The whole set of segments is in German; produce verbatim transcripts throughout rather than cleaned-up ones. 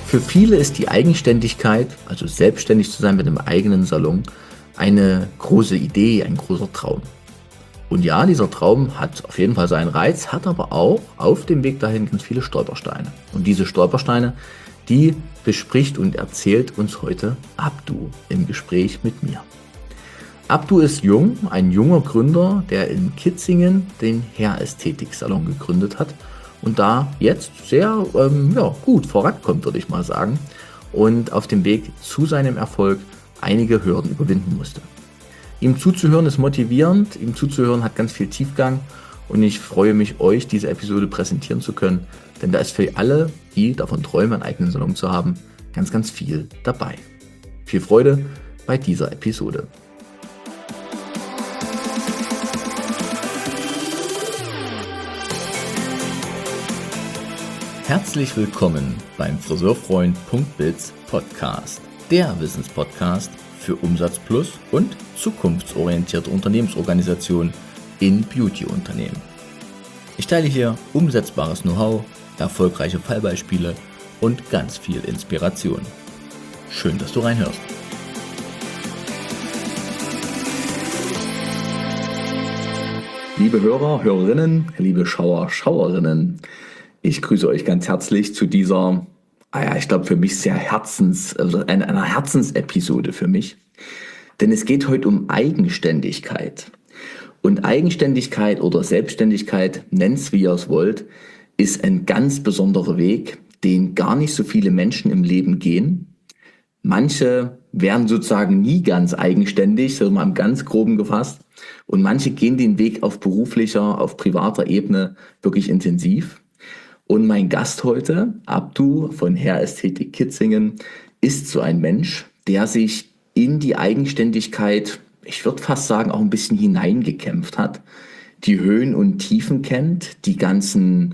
Für viele ist die Eigenständigkeit, also selbstständig zu sein mit einem eigenen Salon, eine große Idee, ein großer Traum. Und ja, dieser Traum hat auf jeden Fall seinen Reiz, hat aber auch auf dem Weg dahin ganz viele Stolpersteine. Und diese Stolpersteine, die bespricht und erzählt uns heute Abdu im Gespräch mit mir. Abdu ist jung, ein junger Gründer, der in Kitzingen den Hair-Ästhetik-Salon gegründet hat und da jetzt sehr ähm, ja, gut vorankommt, würde ich mal sagen, und auf dem Weg zu seinem Erfolg einige Hürden überwinden musste. Ihm zuzuhören ist motivierend, ihm zuzuhören hat ganz viel Tiefgang und ich freue mich, euch diese Episode präsentieren zu können, denn da ist für alle, die davon träumen, einen eigenen Salon zu haben, ganz, ganz viel dabei. Viel Freude bei dieser Episode. Herzlich willkommen beim Friseurfreund.biz Podcast, der Wissenspodcast für Umsatz Plus und zukunftsorientierte Unternehmensorganisation in Beauty-Unternehmen. Ich teile hier umsetzbares Know-how, erfolgreiche Fallbeispiele und ganz viel Inspiration. Schön, dass du reinhörst. Liebe Hörer, Hörerinnen, liebe Schauer, Schauerinnen, ich grüße euch ganz herzlich zu dieser, ah ja, ich glaube für mich sehr Herzens, also einer, einer Herzensepisode für mich. Denn es geht heute um Eigenständigkeit. Und Eigenständigkeit oder Selbstständigkeit, nennt's wie ihr es wollt, ist ein ganz besonderer Weg, den gar nicht so viele Menschen im Leben gehen. Manche werden sozusagen nie ganz eigenständig, so mal im ganz Groben gefasst. Und manche gehen den Weg auf beruflicher, auf privater Ebene wirklich intensiv. Und mein Gast heute, Abdu von Hair-Ästhetik Kitzingen, ist so ein Mensch, der sich in die Eigenständigkeit, ich würde fast sagen, auch ein bisschen hineingekämpft hat, die Höhen und Tiefen kennt, die ganzen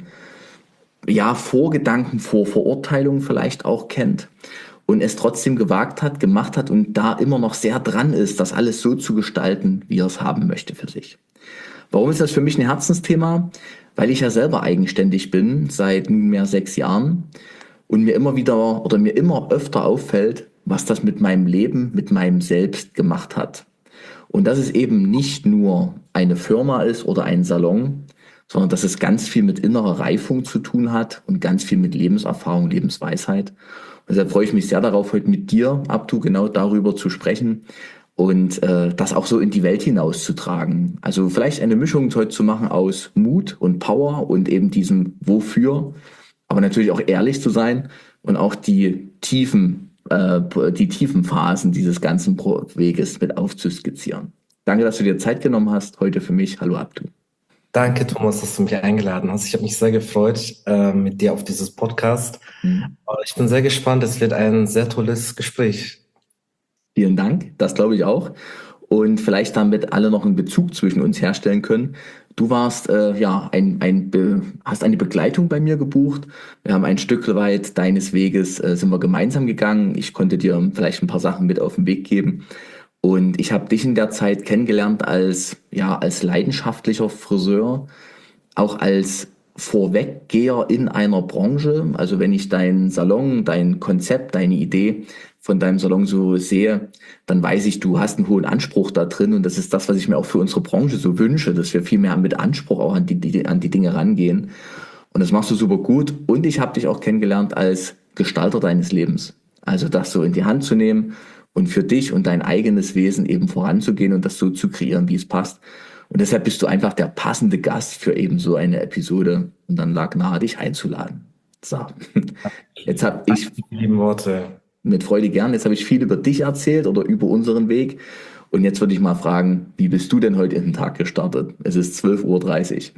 ja, Vorgedanken, Vorverurteilungen vielleicht auch kennt und es trotzdem gewagt hat, gemacht hat und da immer noch sehr dran ist, das alles so zu gestalten, wie er es haben möchte für sich. Warum ist das für mich ein Herzensthema? Weil ich ja selber eigenständig bin, seit nunmehr sechs Jahren und mir immer wieder oder mir immer öfter auffällt, was das mit meinem Leben, mit meinem Selbst gemacht hat. Und dass es eben nicht nur eine Firma ist oder ein Salon, sondern dass es ganz viel mit innerer Reifung zu tun hat und ganz viel mit Lebenserfahrung, Lebensweisheit. Und deshalb freue ich mich sehr darauf, heute mit dir, Abdu, genau darüber zu sprechen und äh, das auch so in die Welt hinauszutragen. Also vielleicht eine Mischung heute zu machen aus Mut und Power und eben diesem Wofür, aber natürlich auch ehrlich zu sein und auch die tiefen, äh, die tiefen Phasen dieses ganzen Weges mit aufzuskizzieren. Danke, dass du dir Zeit genommen hast heute für mich. Hallo Abdu. Danke, Thomas, dass du mich eingeladen hast. Ich habe mich sehr gefreut äh, mit dir auf dieses Podcast. Mhm. Ich bin sehr gespannt. Es wird ein sehr tolles Gespräch. Vielen Dank, das glaube ich auch. Und vielleicht damit alle noch einen Bezug zwischen uns herstellen können. Du warst äh, ja ein, ein Be- hast eine Begleitung bei mir gebucht. Wir haben ein Stück weit deines Weges äh, sind wir gemeinsam gegangen. Ich konnte dir vielleicht ein paar Sachen mit auf den Weg geben. Und ich habe dich in der Zeit kennengelernt als ja als leidenschaftlicher Friseur, auch als Vorweggeher in einer Branche. Also wenn ich deinen Salon, dein Konzept, deine Idee von deinem Salon so sehe, dann weiß ich, du hast einen hohen Anspruch da drin und das ist das, was ich mir auch für unsere Branche so wünsche, dass wir viel mehr mit Anspruch auch an die, die, an die Dinge rangehen. Und das machst du super gut. Und ich habe dich auch kennengelernt als Gestalter deines Lebens. Also das so in die Hand zu nehmen und für dich und dein eigenes Wesen eben voranzugehen und das so zu kreieren, wie es passt. Und deshalb bist du einfach der passende Gast für eben so eine Episode. Und dann lag nahe, dich einzuladen. So, jetzt habe ich lieben Worte. Mit Freude gern. Jetzt habe ich viel über dich erzählt oder über unseren Weg. Und jetzt würde ich mal fragen, wie bist du denn heute in den Tag gestartet? Es ist zwölf Uhr dreißig.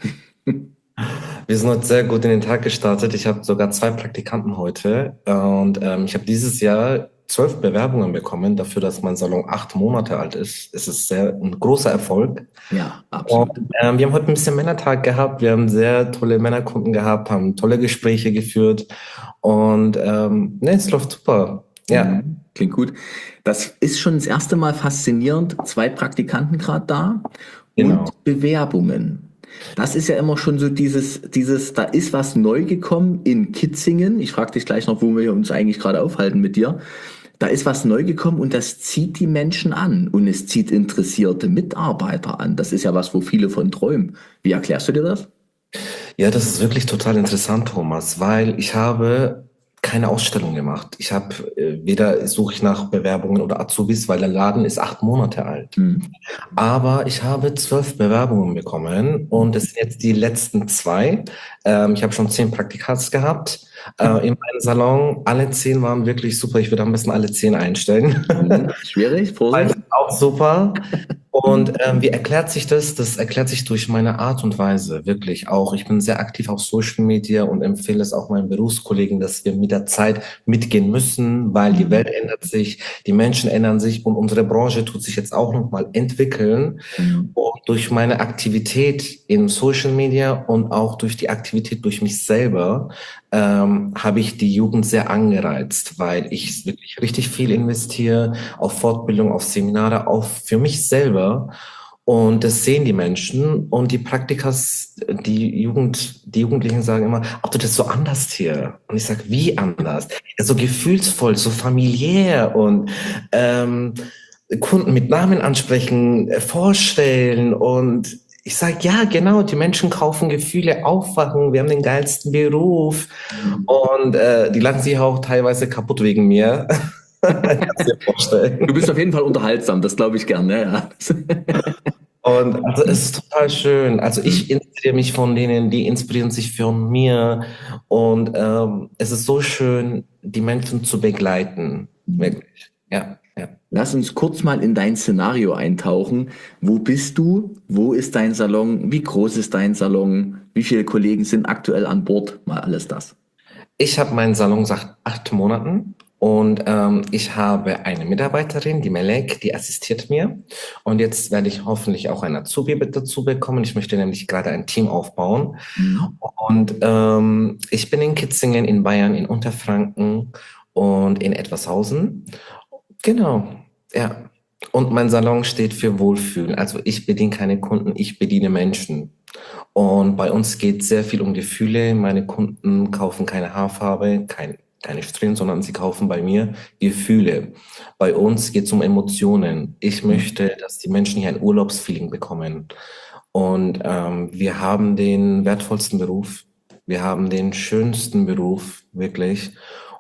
Wir sind heute sehr gut in den Tag gestartet. Ich habe sogar zwei Praktikanten heute. Und ähm, ich habe dieses Jahr zwölf Bewerbungen bekommen dafür, dass mein Salon acht Monate alt ist. Es ist sehr ein großer Erfolg. Ja, absolut. Und, ähm, wir haben heute ein bisschen Männertag gehabt. Wir haben sehr tolle Männerkunden gehabt, haben tolle Gespräche geführt. Und ähm, ne, es läuft super. Ja. Mhm. Klingt gut. Das ist schon das erste Mal faszinierend. Zwei Praktikanten gerade da Genau. und Bewerbungen. Das ist ja immer schon so dieses, dieses, da ist was neu gekommen in Kitzingen. Ich frage dich gleich noch, wo wir uns eigentlich gerade aufhalten mit dir. Da ist was neu gekommen und das zieht die Menschen an und es zieht interessierte Mitarbeiter an. Das ist ja was, wo viele von träumen. Wie erklärst du dir das? Ja, das ist wirklich total interessant, Thomas, weil ich habe keine Ausstellung gemacht. Ich habe äh, weder suche ich nach Bewerbungen oder Azubis, weil der Laden ist acht Monate alt. Hm. Aber ich habe zwölf Bewerbungen bekommen und es sind jetzt die letzten zwei. Ähm, ich habe schon zehn Praktikats gehabt äh, in meinem Salon. Alle zehn waren wirklich super. Ich würde am besten alle zehn einstellen. Hm. Schwierig, Weil Vorsicht. auch super. Und ähm, wie erklärt sich das? Das erklärt sich durch meine Art und Weise, wirklich auch. Ich bin sehr aktiv auf Social Media und empfehle es auch meinen Berufskollegen, dass wir mit der Zeit mitgehen müssen, weil die Welt ändert sich, die Menschen ändern sich und unsere Branche tut sich jetzt auch nochmal entwickeln. Hm. Und durch meine Aktivität in Social Media und auch durch die Aktivität durch mich selber ähm, habe ich die Jugend sehr angereizt, weil ich wirklich richtig viel investiere auf Fortbildung, auf Seminare, auf für mich selber. Und das sehen die Menschen und die Praktikas, die Jugend, die Jugendlichen sagen immer, ach, du, das ist so anders hier. Und ich sage, wie anders? Ja, so gefühlsvoll, so familiär und ähm, Kunden mit Namen ansprechen, äh, vorstellen und ich sage, ja, genau, die Menschen kaufen Gefühle, aufwachen, wir haben den geilsten Beruf und äh, die lachen sich auch teilweise kaputt wegen mir. Kannst dir Du vorstellen. bist auf jeden Fall unterhaltsam, das glaube ich gerne. Ja. Und also es ist total schön. Also Hm. ich inspiriere mich von denen, die inspirieren sich von mir. Und ähm, es ist so schön, die Menschen zu begleiten. Wirklich. Ja, ja. Lass uns kurz mal in dein Szenario eintauchen. Wo bist du? Wo ist dein Salon? Wie groß ist dein Salon? Wie viele Kollegen sind aktuell an Bord? Mal alles das. Ich habe meinen Salon seit acht Monaten und ähm, ich habe eine Mitarbeiterin, die Melek, die assistiert mir. Und jetzt werde ich hoffentlich auch einen Azubi mit dazu bekommen. Ich möchte nämlich gerade ein Team aufbauen. Mhm. Und ähm, ich bin in Kitzingen, in Bayern, in Unterfranken und in Etwershausen. Genau, ja. Und mein Salon steht für Wohlfühlen. Also ich bediene keine Kunden, ich bediene Menschen. Und bei uns geht sehr viel um Gefühle. Meine Kunden kaufen keine Haarfarbe, kein, keine Strähnen, sondern sie kaufen bei mir Gefühle. Bei uns geht es um Emotionen. Ich möchte, dass die Menschen hier ein Urlaubsfeeling bekommen. Und ähm, wir haben den wertvollsten Beruf. Wir haben den schönsten Beruf, wirklich.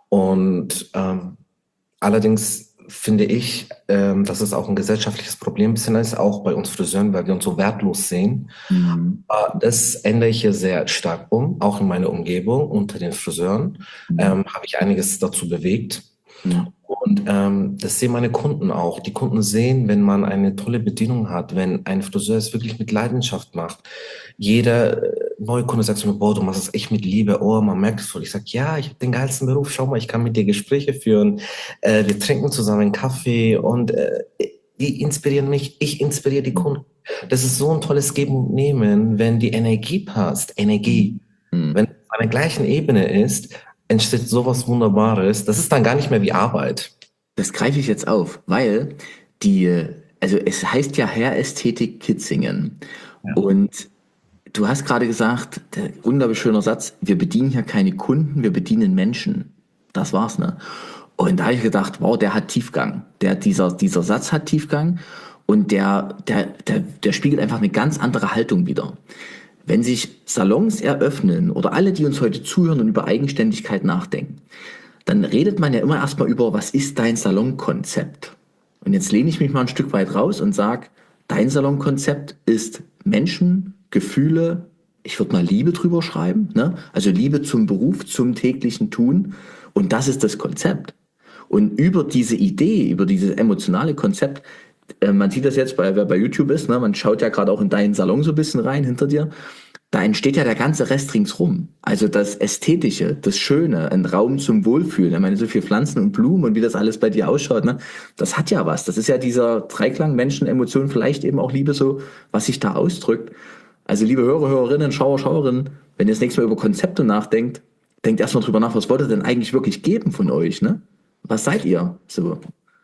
Und ähm, allerdings finde ich, ähm, dass es auch ein gesellschaftliches Problem ein bisschen ist, auch bei uns Friseuren, weil wir uns so wertlos sehen. Mhm. Äh, Das ändere ich hier sehr stark um, auch in meiner Umgebung unter den Friseuren Mhm. ähm, habe ich einiges dazu bewegt. Mhm. Und ähm, das sehen meine Kunden auch. Die Kunden sehen, wenn man eine tolle Bedienung hat, wenn ein Friseur es wirklich mit Leidenschaft macht. Jeder äh, neue Kunde sagt zu mir, boah, du machst es echt mit Liebe. Oh, man merkt es voll. Ich sage, ja, ich habe den geilsten Beruf. Schau mal, ich kann mit dir Gespräche führen. Äh, wir trinken zusammen einen Kaffee und äh, die inspirieren mich. Ich inspiriere die Kunden. Das ist so ein tolles Geben und Nehmen, wenn die Energie passt. Energie. Mhm. Wenn es auf einer gleichen Ebene ist, entsteht sowas Wunderbares. Das ist dann gar nicht mehr wie Arbeit. Das greife ich jetzt auf, weil die, also es heißt ja Hairästhetik Kitzingen. Ja. Und du hast gerade gesagt, der unglaublich schöner Satz, wir bedienen hier keine Kunden, wir bedienen Menschen. Das war's, ne? Und da habe ich gedacht, wow, der hat Tiefgang. Der, dieser, dieser Satz hat Tiefgang und der, der, der, der spiegelt einfach eine ganz andere Haltung wider. Wenn sich Salons eröffnen oder alle, die uns heute zuhören und über Eigenständigkeit nachdenken, dann redet man ja immer erstmal über, was ist dein Salonkonzept? Und jetzt lehne ich mich mal ein Stück weit raus und sage, dein Salonkonzept ist Menschen, Gefühle, ich würde mal Liebe drüber schreiben, ne? Also Liebe zum Beruf, zum täglichen Tun. Und das ist das Konzept. Und über diese Idee, über dieses emotionale Konzept, äh, man sieht das jetzt, bei, wer bei YouTube ist, ne? Man schaut ja gerade auch in deinen Salon so ein bisschen rein hinter dir. Da entsteht ja der ganze Rest ringsrum. Also das Ästhetische, das Schöne, ein Raum zum Wohlfühlen. Ich meine, so viel Pflanzen und Blumen und wie das alles bei dir ausschaut, ne? Das hat ja was. Das ist ja dieser Dreiklang Menschen, Emotionen, vielleicht eben auch Liebe so, was sich da ausdrückt. Also liebe Hörer, Hörerinnen, Schauer, Schauerinnen, wenn ihr das nächste Mal über Konzepte nachdenkt, denkt erstmal drüber nach, was wollt ihr denn eigentlich wirklich geben von euch, ne? Was seid ihr? So.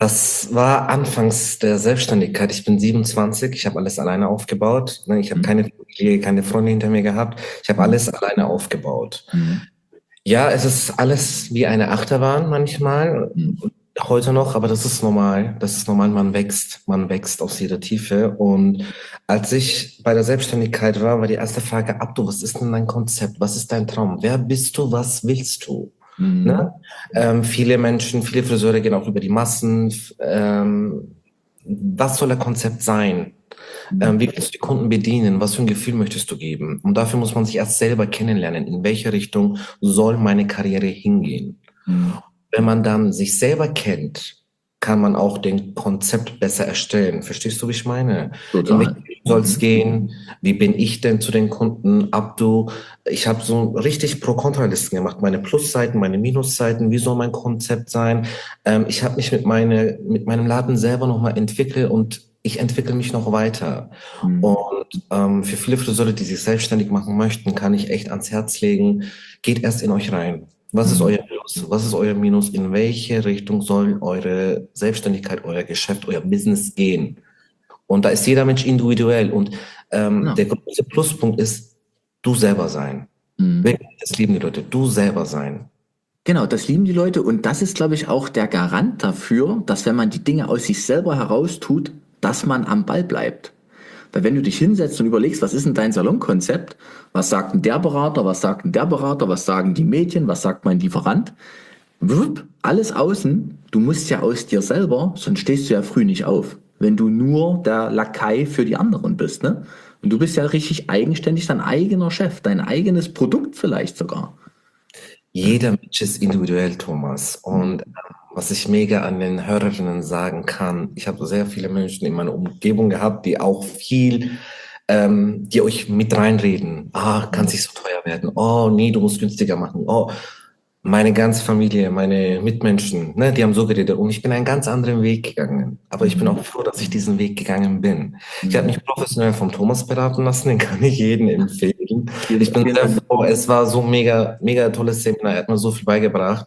Das war anfangs der Selbstständigkeit. Ich bin siebenundzwanzig, ich habe alles alleine aufgebaut. Ne, Ich habe Mhm. keine Familie, keine Freunde hinter mir gehabt. Ich habe Mhm. alles alleine aufgebaut. Mhm. Ja, es ist alles wie eine Achterbahn manchmal, Mhm. heute noch, aber das ist normal. Das ist normal, man wächst, man wächst aus jeder Tiefe. Und als ich bei der Selbstständigkeit war, war die erste Frage, Abdu, was ist denn dein Konzept? Was ist dein Traum? Wer bist du? Was willst du? Mhm. Ne? Ähm, viele Menschen, viele Friseure gehen auch über die Massen. F- Ähm, was soll der Konzept sein? Ähm, wie willst du die Kunden bedienen? Was für ein Gefühl möchtest du geben? Und dafür muss man sich erst selber kennenlernen. In welche Richtung soll meine Karriere hingehen? Mhm. Wenn man dann sich selber kennt, kann man auch den Konzept besser erstellen. Verstehst du, wie ich meine? In welche Total. Richtung soll es Mhm. gehen? Wie bin ich denn zu den Kunden? Abdu, ich habe so richtig Pro-Kontra-Listen gemacht. Meine Plusseiten, meine Minusseiten. Wie soll mein Konzept sein? Ähm, ich habe mich mit, meine, mit meinem Laden selber nochmal entwickelt und ich entwickle mich noch weiter. Mhm. Und ähm, für viele Friseure, die sich selbstständig machen möchten, kann ich echt ans Herz legen, geht erst in euch rein. Was ist Mhm. euer Plus? Was ist euer Minus? In welche Richtung soll eure Selbstständigkeit, euer Geschäft, euer Business gehen? Und da ist jeder Mensch individuell. Und ähm, Genau. der große Pluspunkt ist, du selber sein. Mhm. Wirklich, das lieben die Leute. Du selber sein. Genau, das lieben die Leute und das ist, glaube ich, auch der Garant dafür, dass wenn man die Dinge aus sich selber heraus tut, dass man am Ball bleibt. Weil wenn du dich hinsetzt und überlegst, was ist denn dein Salonkonzept, was sagt denn der Berater, was sagt denn der Berater, was sagen die Mädchen, was sagt mein Lieferant, wupp, alles außen, du musst ja aus dir selber, sonst stehst du ja früh nicht auf. Wenn du nur der Lakai für die anderen bist, ne? Und du bist ja richtig eigenständig, dein eigener Chef, dein eigenes Produkt vielleicht sogar. Jeder Mensch ist individuell, Thomas. Und ähm, was ich mega an den Hörerinnen sagen kann, ich habe sehr viele Menschen in meiner Umgebung gehabt, die auch viel, ähm, die euch mit reinreden. Ah, kann sich so teuer werden. Oh, nee, du musst günstiger machen. Oh, meine ganze Familie, meine Mitmenschen, ne, die haben so geredet. Und ich bin einen ganz anderen Weg gegangen. Aber ich bin auch Mhm. froh, dass ich diesen Weg gegangen bin. Ich habe Mhm. mich professionell vom Thomas beraten lassen, den kann ich jedem empfehlen. Ich Vielen, bin vielen sehr Dank. froh, es war so mega, mega tolles Seminar, er hat mir so viel beigebracht.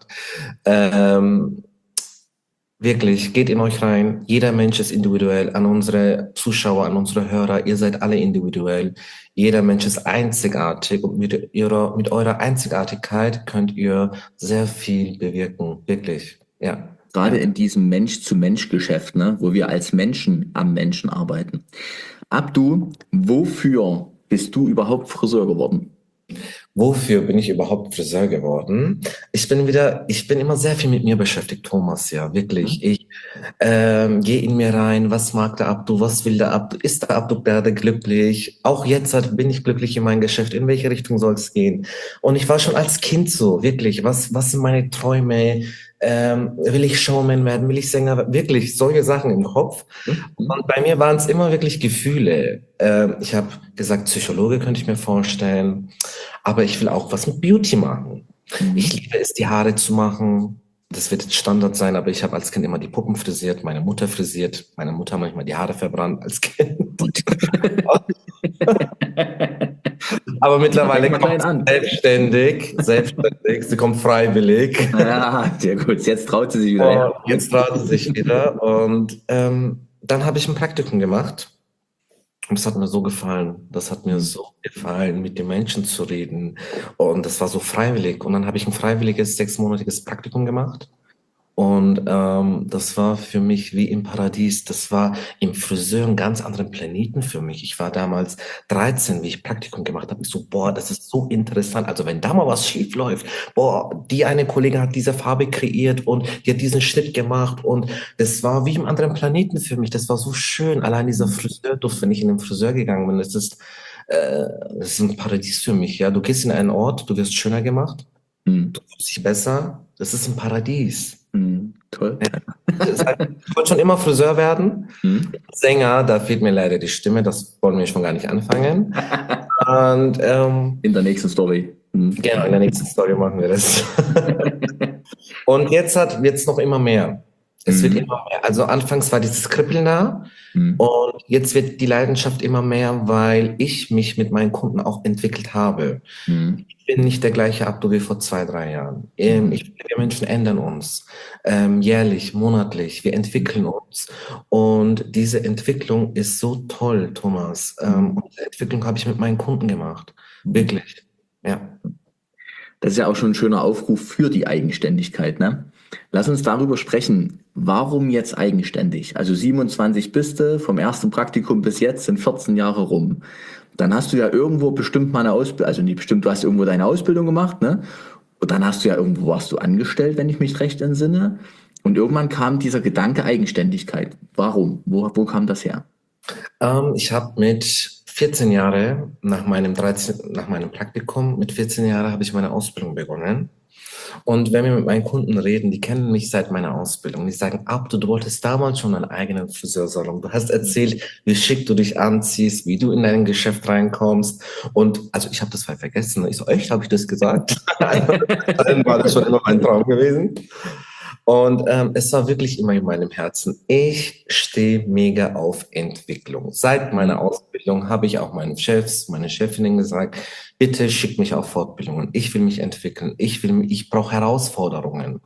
Ähm, Wirklich, geht in euch rein. Jeder Mensch ist individuell. An unsere Zuschauer, an unsere Hörer, ihr seid alle individuell. Jeder Mensch ist einzigartig und mit ihrer, mit eurer Einzigartigkeit könnt ihr sehr viel bewirken. Wirklich. Ja, Gerade ja. in diesem Mensch-zu-Mensch-Geschäft, ne, wo wir als Menschen am Menschen arbeiten. Abdu, wofür bist du überhaupt Friseur geworden? Wofür bin ich überhaupt Friseur geworden? Ich bin wieder, ich bin immer sehr viel mit mir beschäftigt, Thomas, ja, wirklich. Hm? Ich ähm, gehe in mir rein, was mag der Abdu, was will der Abdu, ist der Abdu gerade glücklich? Auch jetzt halt bin ich glücklich in meinem Geschäft, in welche Richtung soll es gehen? Und ich war schon als Kind so, wirklich, was, was sind meine Träume? Ähm, will ich Showman werden? Will ich Sänger werden? Wirklich, solche Sachen im Kopf. Hm? Und bei mir waren es immer wirklich Gefühle. Ähm, ich habe gesagt, Psychologe könnte ich mir vorstellen. Aber ich will auch was mit Beauty machen. Ich Hm? liebe es, die Haare zu machen. Das wird jetzt Standard sein, aber ich habe als Kind immer die Puppen frisiert, meine Mutter frisiert, meine Mutter manchmal die Haare verbrannt als Kind. Aber Da fängt mittlerweile man kommt klein sie an. selbstständig, selbstständig, sie kommt freiwillig. Ja, sehr gut. Jetzt traut sie sich wieder. Ja. Und jetzt traut sie sich wieder. Und ähm, dann habe ich ein Praktikum gemacht. Und das hat mir so gefallen. Das hat mir Hm. so gefallen, mit den Menschen zu reden. Und das war so freiwillig. Und dann habe ich ein freiwilliges sechsmonatiges Praktikum gemacht. Und ähm, das war für mich wie im Paradies. Das war im Friseur einen ganz anderen Planeten für mich. Ich war damals dreizehn, wie ich Praktikum gemacht habe. Ich so, boah, das ist so interessant. Also wenn da mal was schief läuft, boah, die eine Kollegin hat diese Farbe kreiert und die hat diesen Schnitt gemacht und das war wie im anderen Planeten für mich. Das war so schön. Allein dieser Friseurduft, wenn ich in den Friseur gegangen bin, das ist, äh, das ist ein Paradies für mich. Ja, du gehst in einen Ort, du wirst schöner gemacht, Hm. du fühlst dich besser. Das ist ein Paradies. Hm. Toll. Das heißt, ich wollte schon immer Friseur werden. Hm. Sänger, da fehlt mir leider die Stimme, das wollen wir schon gar nicht anfangen. Und ähm, In der nächsten Story. Hm. genau, in der nächsten Story machen wir das. Und jetzt hat jetzt noch immer mehr. Es wird Mhm. immer mehr. Also anfangs war dieses Kribbeln da Mhm. und jetzt wird die Leidenschaft immer mehr, weil ich mich mit meinen Kunden auch entwickelt habe. Mhm. Ich bin nicht der gleiche Abdu wie vor zwei, drei Jahren. Ähm, Mhm. ich, wir Menschen ändern uns ähm, jährlich, monatlich. Wir entwickeln uns. Und diese Entwicklung ist so toll, Thomas. Ähm, Mhm. und diese Entwicklung habe ich mit meinen Kunden gemacht. Mhm. Wirklich. Ja. Das ist ja auch schon ein schöner Aufruf für die Eigenständigkeit, ne? Lass uns darüber sprechen. Warum jetzt eigenständig? Also siebenundzwanzig bist du, vom ersten Praktikum bis jetzt sind vierzehn Jahre rum. Dann hast du ja irgendwo bestimmt mal eine Ausbildung, also nicht bestimmt, du hast irgendwo deine Ausbildung gemacht, ne? Und dann hast du ja irgendwo warst du angestellt, wenn ich mich recht entsinne. Und irgendwann kam dieser Gedanke Eigenständigkeit. Warum? Wo, wo kam das her? Ähm, ich habe mit vierzehn Jahre nach meinem dreizehn, nach meinem Praktikum, mit vierzehn Jahren habe ich meine Ausbildung begonnen. Und wenn wir mit meinen Kunden reden, die kennen mich seit meiner Ausbildung. Die sagen, Abdu, du wolltest damals schon einen eigenen Friseursalon. Du hast erzählt, wie schick du dich anziehst, wie du in dein Geschäft reinkommst. Und also ich habe das voll vergessen. Ich so, echt, habe ich das gesagt? Dann war das schon immer mein Traum gewesen. Und ähm, es war wirklich immer in meinem Herzen. Ich stehe mega auf Entwicklung. Seit meiner Ausbildung habe ich auch meinen Chefs, meine Chefinnen gesagt, bitte schick mich auf Fortbildungen. Ich will mich entwickeln. Ich will, ich brauche Herausforderungen.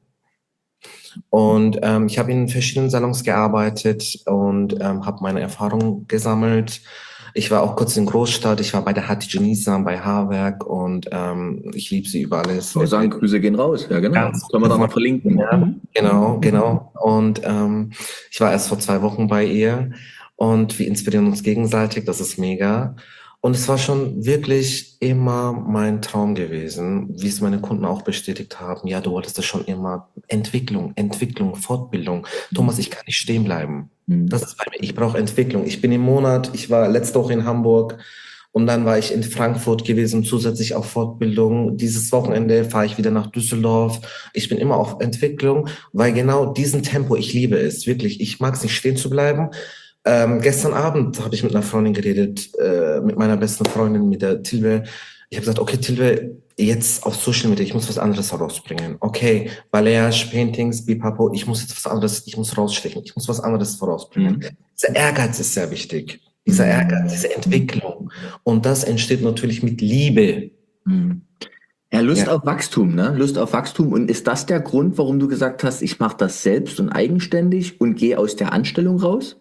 Und ähm, ich habe in verschiedenen Salons gearbeitet und ähm, habe meine Erfahrungen gesammelt. Ich war auch kurz in Großstadt. Ich war bei der Hatice Nisan, bei Haarwerk und ähm, ich liebe sie über alles. Ich sagen, Grüße gehen raus. Ja, genau. Ganz Können wir da noch verlinken. ja, Mhm. genau, genau. Und ähm, ich war erst vor zwei Wochen bei ihr und wir inspirieren uns gegenseitig, das ist mega. Und es war schon wirklich immer mein Traum gewesen, wie es meine Kunden auch bestätigt haben. Ja, du wolltest das schon immer. Entwicklung, Entwicklung, Fortbildung. Thomas, ich kann nicht stehen bleiben. Das Mhm. ist bei mir. Ich brauche Entwicklung. Ich bin im Monat, ich war letzte Woche in Hamburg und dann war ich in Frankfurt gewesen, zusätzlich auf Fortbildung. Dieses Wochenende fahre ich wieder nach Düsseldorf. Ich bin immer auf Entwicklung, weil genau diesen Tempo, ich liebe es, wirklich. Ich mag es nicht stehen zu bleiben. Ähm, gestern Abend habe ich mit einer Freundin geredet, äh, mit meiner besten Freundin, mit der Tilbe. Ich habe gesagt, okay, Tilbe, jetzt auf Social Media, ich muss was anderes herausbringen. Okay, Balayage, Paintings, Bipapo, ich muss jetzt was anderes, ich muss rausstechen, ich muss was anderes vorausbringen. Mhm. Dieser Ehrgeiz ist sehr wichtig. Dieser Ehrgeiz, Mhm. diese Entwicklung. Und das entsteht natürlich mit Liebe. Mhm. Ja, Lust Ja. auf Wachstum, ne? Lust auf Wachstum. Und ist das der Grund, warum du gesagt hast, ich mache das selbst und eigenständig und gehe aus der Anstellung raus?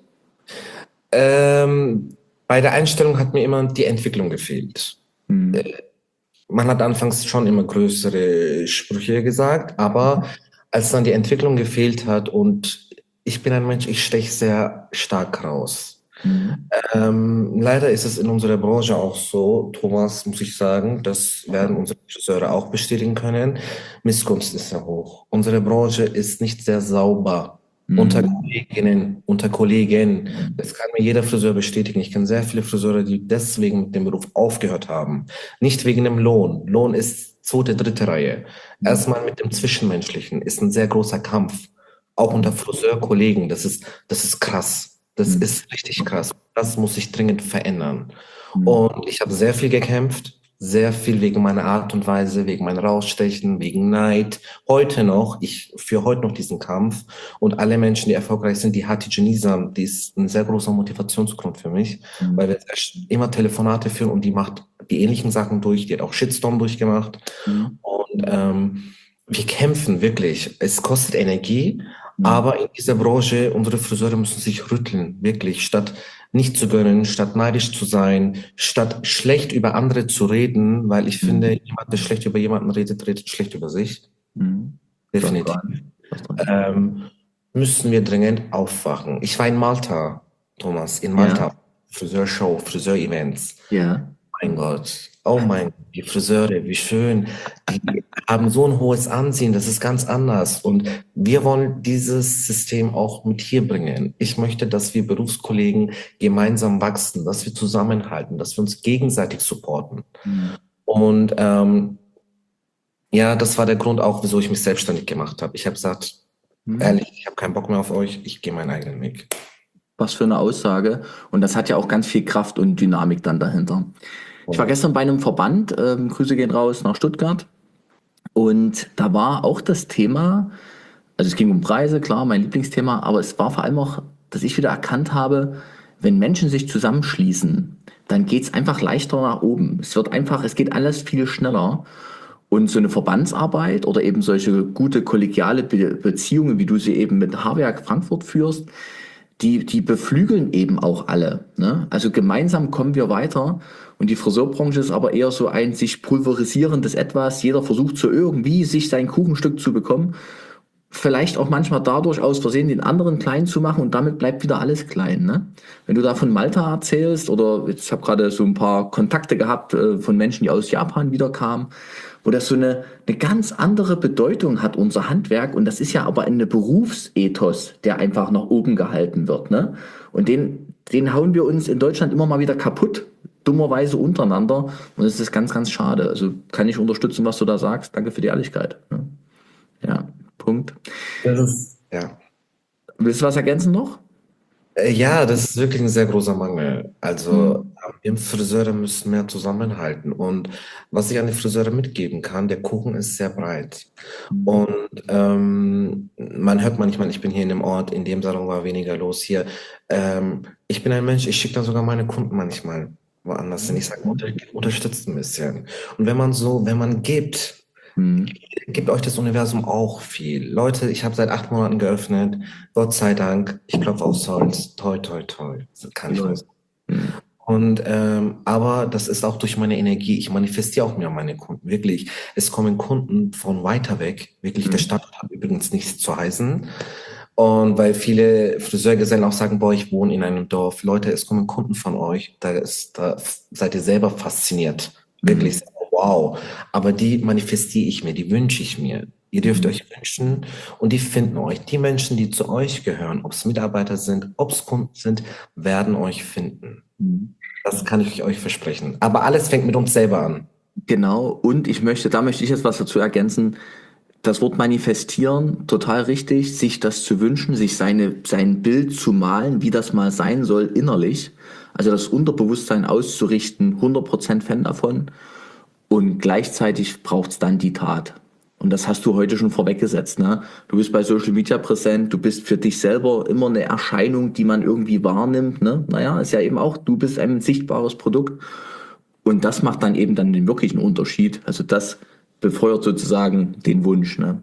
Ähm, bei der Einstellung hat mir immer die Entwicklung gefehlt. Mhm. Man hat anfangs schon immer größere Sprüche gesagt, aber als dann die Entwicklung gefehlt hat und ich bin ein Mensch, ich steche sehr stark raus. Mhm. Ähm, leider ist es in unserer Branche auch so, Thomas, muss ich sagen, das werden unsere Friseure auch bestätigen können. Missgunst ist sehr hoch. Unsere Branche ist nicht sehr sauber. Unter Mhm. Kolleginnen, unter Kollegen. Das kann mir jeder Friseur bestätigen. Ich kenne sehr viele Friseure, die deswegen mit dem Beruf aufgehört haben. Nicht wegen dem Lohn. Lohn ist zweite, dritte Reihe. Erstmal mit dem Zwischenmenschlichen ist ein sehr großer Kampf. Auch unter Friseurkollegen. Das ist, das ist krass. Das Mhm. ist richtig krass. Das muss sich dringend verändern. Mhm. Und ich habe sehr viel gekämpft, sehr viel wegen meiner Art und Weise, wegen meinem Rausstechen, wegen Neid. Heute noch, ich führe heute noch diesen Kampf. Und alle Menschen, die erfolgreich sind, die Hatice Nisan, die ist ein sehr großer Motivationsgrund für mich, weil wir immer Telefonate führen und die macht die ähnlichen Sachen durch. Die hat auch Shitstorm durchgemacht. Mhm. Und ähm, wir kämpfen wirklich. Es kostet Energie, Mhm. aber in dieser Branche, unsere Friseure müssen sich rütteln, wirklich, statt nicht zu gönnen, statt neidisch zu sein, statt schlecht über andere zu reden, weil ich finde, Mhm. jemand, der schlecht über jemanden redet, redet schlecht über sich. Mhm. Das Definitiv. dran. Das dran. Ähm, müssen wir dringend aufwachen. Ich war in Malta, Thomas, in Ja, Malta. Friseurshow, Friseur-Events. ja. Mein Gott, oh mein Gott, die Friseure, wie schön. Die haben so ein hohes Ansehen, das ist ganz anders. Und wir wollen dieses System auch mit hier bringen. Ich möchte, dass wir Berufskollegen gemeinsam wachsen, dass wir zusammenhalten, dass wir uns gegenseitig supporten. Mhm. Und ähm, ja, das war der Grund auch, wieso ich mich selbstständig gemacht habe. Ich habe gesagt, Mhm. ehrlich, ich habe keinen Bock mehr auf euch, ich gehe meinen eigenen Weg. Was für eine Aussage. Und das hat ja auch ganz viel Kraft und Dynamik dann dahinter. Ich war Voll. gestern bei einem Verband, ähm, Grüße gehen raus nach Stuttgart. Und da war auch das Thema, Also es ging um Preise, klar, mein Lieblingsthema, aber es war vor allem auch, dass ich wieder erkannt habe, wenn Menschen sich zusammenschließen, dann geht es einfach leichter nach oben. Es wird einfach, es geht alles viel schneller. Und so eine Verbandsarbeit oder eben solche gute kollegiale Be Beziehungen, wie du sie eben mit Haarwerk Frankfurt führst, die, die beflügeln eben auch alle. Ne? Also gemeinsam kommen wir weiter. Und die Friseurbranche ist aber eher so ein sich pulverisierendes Etwas. Jeder versucht so irgendwie, sich sein Kuchenstück zu bekommen. Vielleicht auch manchmal dadurch aus Versehen den anderen klein zu machen und damit bleibt wieder alles klein. Ne? Wenn du da von Malta erzählst oder jetzt, ich habe gerade so ein paar Kontakte gehabt äh, von Menschen, die aus Japan wiederkamen, wo das so eine, eine ganz andere Bedeutung hat, unser Handwerk. Und das ist ja aber ein Berufsethos, der einfach nach oben gehalten wird. Ne? Und den, den hauen wir uns in Deutschland immer mal wieder kaputt, dummerweise untereinander. Und das ist ganz, ganz schade. Also kann ich unterstützen, was du da sagst. Danke für die Ehrlichkeit. Ne? Ja, Punkt. Das ist, ja. Willst du was ergänzen noch? Äh, Ja, das ist wirklich ein sehr großer Mangel. Hm. Also ähm, Friseure müssen mehr zusammenhalten. Und was ich an die Friseure mitgeben kann, der Kuchen ist sehr breit. Hm. Und ähm, man hört manchmal, ich bin hier in dem Ort, in dem Salon war weniger los hier. Ähm, ich bin ein Mensch, ich schicke da sogar meine Kunden manchmal woanders hin. Ich sage, unter, unterstützt ein bisschen. Und wenn man so, wenn man gibt, Hm. gibt euch das Universum auch viel. Leute, ich habe seit acht Monaten geöffnet. Gott sei Dank. Ich klopfe aufs Holz. Toi, toi, toi. Das kann ich nur Jawohl. sagen. Hm. Und ähm, aber das ist auch durch meine Energie. Ich manifestiere auch mehr meine Kunden. Wirklich. Es kommen Kunden von weiter weg. Wirklich, der Hm. Stadt hat übrigens nichts zu heißen. Und weil viele Friseurgesellen auch sagen, boah, ich wohne in einem Dorf. Leute, es kommen Kunden von euch. Da ist, da seid ihr selber fasziniert. Hm. Wirklich, wow. Aber die manifestiere ich mir, die wünsche ich mir. Ihr dürft Hm. euch wünschen und die finden euch. Die Menschen, die zu euch gehören, ob es Mitarbeiter sind, ob es Kunden sind, werden euch finden. Hm. Das kann ich euch versprechen. Aber alles fängt mit uns selber an. Genau, und ich möchte, da möchte ich jetzt was dazu ergänzen. Das Wort manifestieren, total richtig, sich das zu wünschen, sich seine, sein Bild zu malen, wie das mal sein soll, innerlich. Also das Unterbewusstsein auszurichten, hundert Prozent Fan davon. Und gleichzeitig braucht's dann die Tat. Und das hast du heute schon vorweggesetzt, ne? Du bist bei Social Media präsent, du bist für dich selber immer eine Erscheinung, die man irgendwie wahrnimmt, ne? Naja, ist ja eben auch, du bist ein sichtbares Produkt. Und das macht dann eben dann den wirklichen Unterschied. Also das befeuert sozusagen den Wunsch, ne?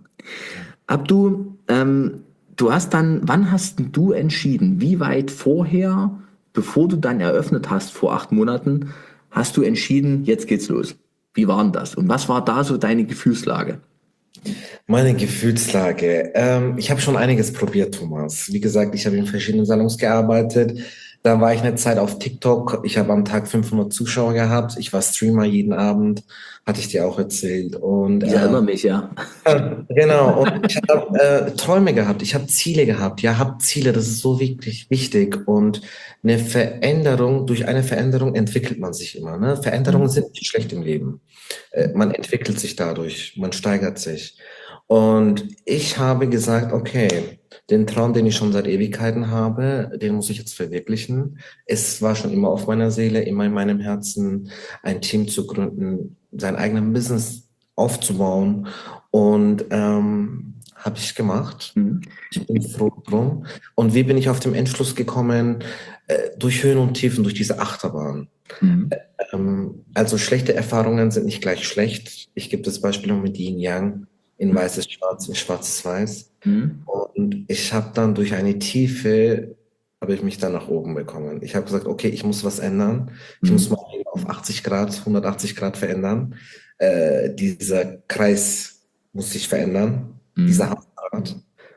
Abdu, ähm, du hast dann, wann hast denn du entschieden, wie weit vorher, bevor du dann eröffnet hast vor acht Monaten, hast du entschieden, jetzt geht's los? Wie war denn das? Und was war da so deine Gefühlslage? Meine Gefühlslage. Ähm, ich habe schon einiges probiert, Thomas. Wie gesagt, ich habe in verschiedenen Salons gearbeitet. Dann war ich eine Zeit auf TikTok. Ich habe am Tag fünfhundert Zuschauer gehabt. Ich war Streamer jeden Abend, hatte ich dir auch erzählt. Und Ich äh, erinnere mich, ja. ja, genau. Und ich habe äh, Träume gehabt. Ich habe Ziele gehabt. Ja, habt Ziele. Das ist so wichtig, wichtig. Und eine Veränderung, durch eine Veränderung entwickelt man sich immer. Ne? Veränderungen sind nicht schlecht im Leben. Äh, man entwickelt sich dadurch. Man steigert sich. Und ich habe gesagt, okay, den Traum, den ich schon seit Ewigkeiten habe, den muss ich jetzt verwirklichen. Es war schon immer auf meiner Seele, immer in meinem Herzen, ein Team zu gründen, sein eigenes Business aufzubauen. Und ähm, habe ich gemacht. Mhm. Ich bin froh drum. Und wie bin ich auf den Entschluss gekommen? Äh, durch Höhen und Tiefen, durch diese Achterbahn. Mhm. Ähm, also schlechte Erfahrungen sind nicht gleich schlecht. Ich gebe das Beispiel noch mit Yin Yang, in weißes Schwarz, in schwarzes Weiß. Mhm. Und ich habe dann durch eine Tiefe, habe ich mich dann nach oben bekommen. Ich habe gesagt, okay, ich muss was ändern. Ich muss Mhm. mal auf achtzig Grad, hundertachtzig Grad verändern. Äh, dieser Kreis muss sich verändern, dieser Mhm. Hamsterrad.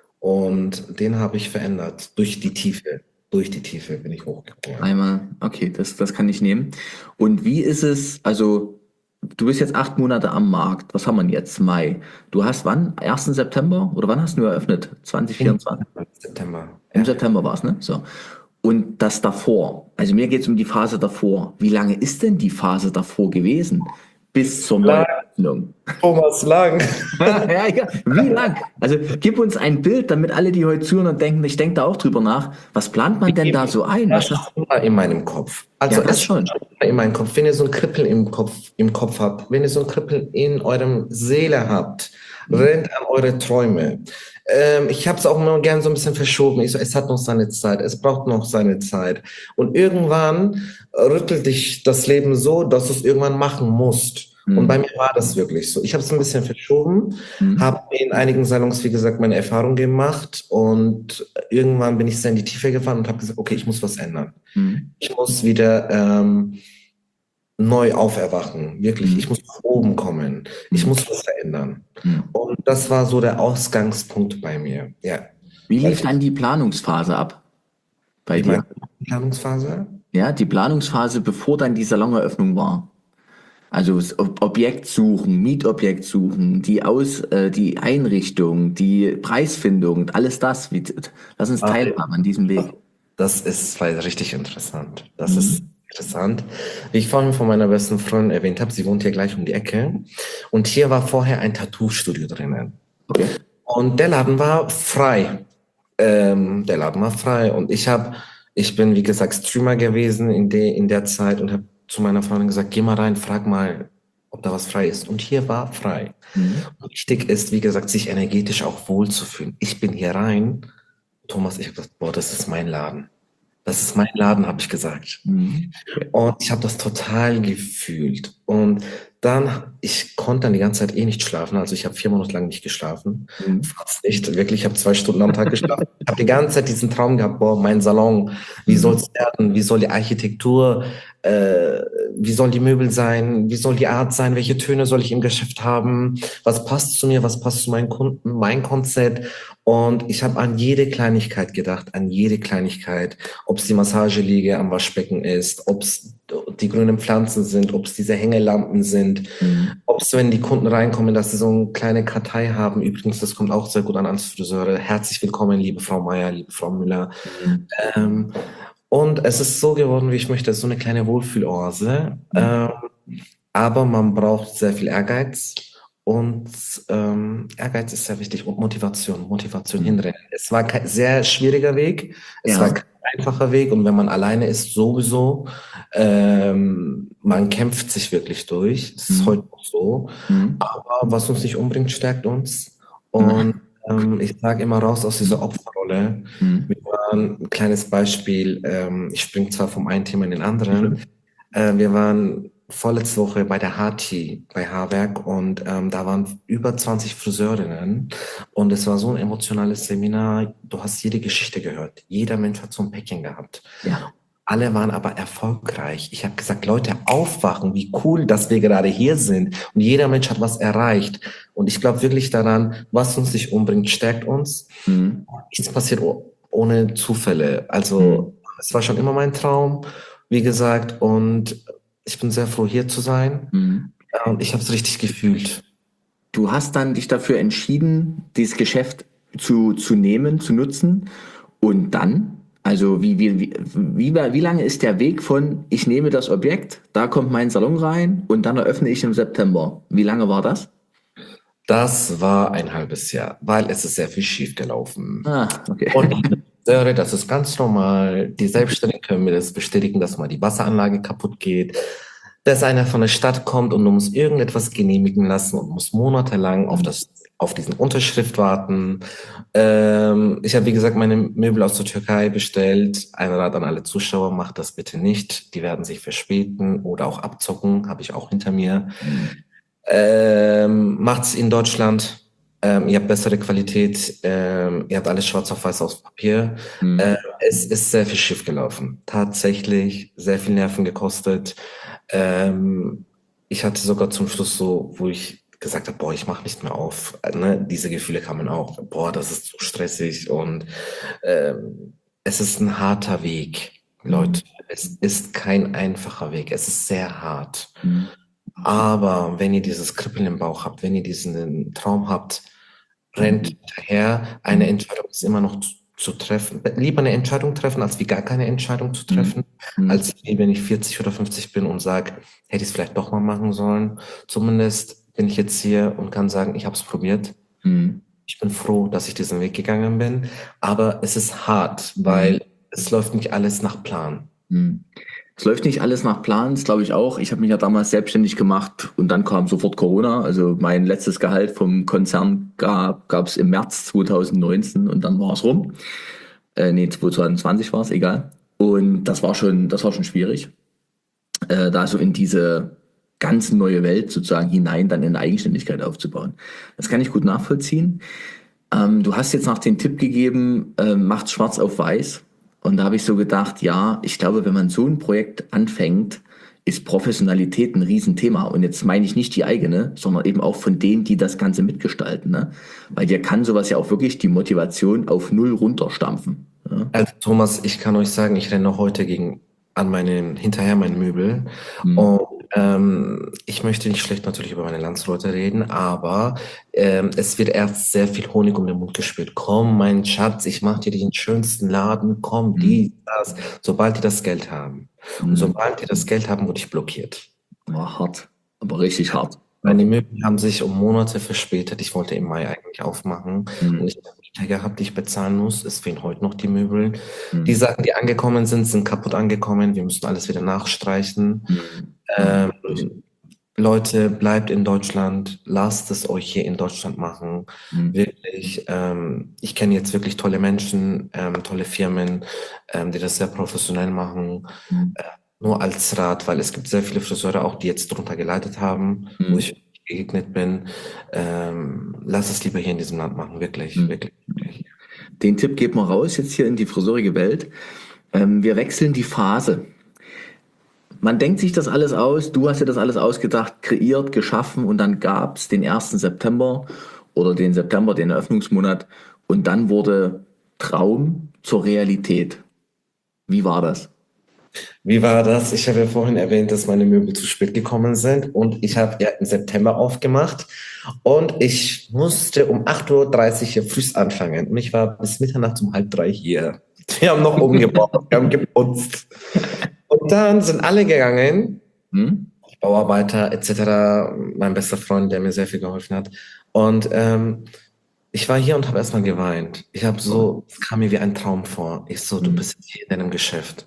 Und den habe ich verändert durch die Tiefe. Durch die Tiefe bin ich hochgekommen. Einmal, okay, das, das kann ich nehmen. Und wie ist es, also du bist jetzt acht Monate am Markt. Was haben wir denn jetzt? Mai. Du hast wann? ersten September? Oder wann hast du eröffnet? zwanzig Im vierundzwanzig? September. Im Ja. September war es, ne? So. Und das davor, also mir geht es um die Phase davor. Wie lange ist denn die Phase davor gewesen? Bis zur Lang, Neueröffnung. Thomas Lang. Ja, ja. Wie lang? Also gib uns ein Bild, damit alle, die heute zuhören und denken, ich denke da auch drüber nach. Was plant man denn da so ein? Das Was schon hast, immer in meinem Kopf. Also ja, das es schon schon. immer in meinem Kopf. Wenn ihr so ein Kribbeln im Kopf, im Kopf habt, wenn ihr so ein Kribbeln in eurem Seele habt, Mhm. Rennt an eure Träume. Ähm, ich habe es auch immer gern so ein bisschen verschoben. Ich so, es hat noch seine Zeit, es braucht noch seine Zeit. Und irgendwann rüttelt dich das Leben so, dass du es irgendwann machen musst. Und bei Mhm. mir war das wirklich so. Ich habe es ein bisschen verschoben, Mhm. habe in einigen Salons, wie gesagt, meine Erfahrung gemacht und irgendwann bin ich sehr in die Tiefe gefahren und habe gesagt, okay, ich muss was ändern. Mhm. Ich muss wieder ähm, neu auferwachen, wirklich. Ich Mhm. muss nach oben kommen. Ich Mhm. muss was verändern. Mhm. Und das war so der Ausgangspunkt bei mir. Ja, Wie weil lief ich, dann die Planungsphase ab bei wie dir? meine Planungsphase? Ja, die Planungsphase, bevor dann die Saloneröffnung war. Also das Ob- Objekt suchen, Mietobjekt suchen, die Aus, äh, die Einrichtung, die Preisfindung, alles das. Wie, lass uns Ah, teilhaben an diesem Weg. das ist weil richtig interessant. Das ist Mhm. interessant. Wie ich vorhin von meiner besten Freundin erwähnt habe, sie wohnt hier gleich um die Ecke. Und hier war vorher ein Tattoo-Studio drinnen. Okay. Und der Laden war frei. Ähm, der Laden war frei. Und ich habe, ich bin, wie gesagt, Streamer gewesen in, de, in der Zeit und habe zu meiner Freundin gesagt, geh mal rein, frag mal, ob da was frei ist. Und hier war frei. Mhm. Und wichtig ist, wie gesagt, sich energetisch auch wohlzufühlen. Ich bin hier rein, Thomas, ich habe gesagt, boah, das ist mein Laden. Das ist mein Laden, habe ich gesagt. Mhm. Okay. Und ich habe das total gefühlt. Und dann, ich konnte dann die ganze Zeit eh nicht schlafen. Also ich habe vier Monate lang nicht geschlafen. Mhm. Fast nicht. Wirklich, ich habe zwei Stunden am Tag geschlafen. Ich habe die ganze Zeit diesen Traum gehabt, boah, mein Salon, wie soll Mhm. es werden? Wie soll die Architektur, äh, wie sollen die Möbel sein? Wie soll die Art sein? Welche Töne soll ich im Geschäft haben? Was passt zu mir? Was passt zu meinen Kunden? Mein Konzept. Und ich habe an jede Kleinigkeit gedacht, an jede Kleinigkeit, ob es die Massageliege am Waschbecken ist, ob es die grünen Pflanzen sind, ob es diese Hängelampen sind, Mhm. ob es, wenn die Kunden reinkommen, dass sie so eine kleine Kartei haben. Übrigens, das kommt auch sehr gut an als Friseure. Herzlich willkommen, liebe Frau Meier, liebe Frau Müller. Mhm. Ähm, und es ist so geworden, wie ich möchte, es ist so eine kleine Wohlfühloase. Mhm. Ähm, aber man braucht sehr viel Ehrgeiz. Und ähm, Ehrgeiz ist sehr wichtig und Motivation, Motivation Mhm. hinrennen. Es war kein sehr schwieriger Weg, es war Ja. kein einfacher Weg und wenn man alleine ist, sowieso, ähm, man kämpft sich wirklich durch. Das ist heute Mhm. noch so. Mhm. Aber was uns nicht umbringt, stärkt uns. Und Mhm. ähm, ich sage immer raus aus dieser Mhm. Opferrolle. Wir Mhm. waren, ein kleines Beispiel, ähm, ich springe zwar vom einen Thema in den Nicht anderen. schlimm. Äh, wir waren vorletzte Woche bei der Hati, bei Haarwerk und ähm, da waren über zwanzig Friseurinnen und es war so ein emotionales Seminar. Du hast jede Geschichte gehört. Jeder Mensch hat so ein Päckchen gehabt. Ja. Alle waren aber erfolgreich. Ich habe gesagt, Leute, aufwachen, wie cool, dass wir gerade hier sind. Und jeder Mensch hat was erreicht. Und ich glaube wirklich daran, was uns nicht umbringt, stärkt uns. Mhm. Nichts passiert oh- ohne Zufälle. Mhm. Also es war schon immer mein Traum, wie gesagt. Und ich bin sehr froh, hier zu sein. Mhm. Und ich habe es richtig gefühlt. Du hast dann dich dafür entschieden, dieses Geschäft zu, zu nehmen, zu nutzen. Und dann, also wie, wie, wie, wie, wie lange ist der Weg von, ich nehme das Objekt, da kommt mein Salon rein und dann eröffne ich im September. Wie lange war das? Das war ein halbes Jahr, weil es ist sehr viel schief gelaufen. Ah, okay. Und ich höre, das ist ganz normal. Die Selbstständigen können mir das bestätigen, dass mal die Wasseranlage kaputt geht, dass einer von der Stadt kommt und du musst irgendetwas genehmigen lassen und musst monatelang auf das, auf diesen Unterschrift warten. Ähm, ich habe, wie gesagt, meine Möbel aus der Türkei bestellt. Ein Rat an alle Zuschauer, macht das bitte nicht. Die werden sich verspäten oder auch abzocken, habe ich auch hinter mir. Mhm. Ähm, macht's in Deutschland. Ähm, ihr habt bessere Qualität. Ähm, ihr habt alles schwarz auf weiß auf Papier. Äh, Mhm. es ist sehr viel schief gelaufen. Tatsächlich sehr viel Nerven gekostet. Ähm, ich hatte sogar zum Schluss so, wo ich gesagt habe, boah, ich mache nicht mehr auf. Äh, Ne? Diese Gefühle kamen auch. Boah, das ist zu stressig und ähm, es ist ein harter Weg, Leute. Mhm. Es ist kein einfacher Weg. Es ist sehr hart. Mhm. Aber wenn ihr dieses Kribbeln im Bauch habt, wenn ihr diesen Traum habt, rennt Mhm. hinterher. Eine Mhm. Entscheidung ist immer noch zu, zu treffen. Lieber eine Entscheidung treffen, als wie gar keine Entscheidung zu treffen. Mhm. Als wie wenn ich vierzig oder fünfzig bin und sage, hätte ich es vielleicht doch mal machen sollen. Zumindest bin ich jetzt hier und kann sagen, ich habe es probiert. Mhm. Ich bin froh, dass ich diesen Weg gegangen bin. Aber es ist hart, Mhm. weil es läuft nicht alles nach Plan. Mhm. Es läuft nicht alles nach Plan, das glaube ich auch. Ich habe mich ja damals selbstständig gemacht und dann kam sofort Corona. Also mein letztes Gehalt vom Konzern gab gab es im März zwanzig neunzehn und dann war es rum. Äh, nee, zwanzig zwanzig war es, egal. Und das war schon, das war schon schwierig, äh, da so in diese ganz neue Welt sozusagen hinein dann in Eigenständigkeit aufzubauen. Das kann ich gut nachvollziehen. Ähm, du hast jetzt noch den Tipp gegeben, äh, macht schwarz auf weiß. Und da habe ich so gedacht, ja, ich glaube, wenn man so ein Projekt anfängt, ist Professionalität ein Riesenthema. Und jetzt meine ich nicht die eigene, sondern eben auch von denen, die das Ganze mitgestalten. Ne? Weil dir kann sowas ja auch wirklich die Motivation auf null runterstampfen. Ja? Also Thomas, ich kann euch sagen, ich renne noch heute gegen an meinen hinterher meinen Möbel Hm. und ähm, ich möchte nicht schlecht natürlich über meine Landsleute reden, aber ähm, es wird erst sehr viel Honig um den Mund gespielt. Komm, mein Schatz, ich mache dir den schönsten Laden. Komm, Hm. dies, das. Sobald die das Geld haben und Hm. sobald die das Geld haben, wurde ich blockiert. War hart, aber richtig hart. Meine Möbel haben sich um Monate verspätet. Ich wollte im Mai eigentlich aufmachen und Hm. ich habe Mieter gehabt, die ich bezahlen muss. Es fehlen heute noch die Möbel. Die Hm. Sachen, die angekommen sind, sind kaputt angekommen. Wir müssen alles wieder nachstreichen. Hm. Ja, Ähm, durch. Leute, bleibt in Deutschland. Lasst es euch hier in Deutschland machen. Hm. Wirklich. Ähm, ich kenne jetzt wirklich tolle Menschen, ähm, tolle Firmen, ähm, die das sehr professionell machen. Hm. Nur als Rat, weil es gibt sehr viele Friseure auch, die jetzt drunter geleitet haben, wo Hm. ich begegnet bin. Ähm, lass es lieber hier in diesem Land machen, wirklich, Hm. wirklich, wirklich. Den Tipp geben wir raus jetzt hier in die friseurige Welt. Ähm, wir wechseln die Phase. Man denkt sich das alles aus, du hast dir das alles ausgedacht, kreiert, geschaffen und dann gab es den ersten September oder den September, den Eröffnungsmonat und dann wurde Traum zur Realität. Wie war das? Wie war das? Ich habe ja vorhin erwähnt, dass meine Möbel zu spät gekommen sind und ich habe ja im September aufgemacht und ich musste um acht Uhr dreißig hier früh anfangen und ich war bis Mitternacht um halb drei hier. Wir haben noch umgebaut, wir haben geputzt. Und dann sind alle gegangen, Hm? Bauarbeiter et cetera, mein bester Freund, der mir sehr viel geholfen hat. Und ähm, ich war hier und habe erstmal geweint. Ich habe so, es kam mir wie ein Traum vor. Ich so, du Hm. bist hier in deinem Geschäft.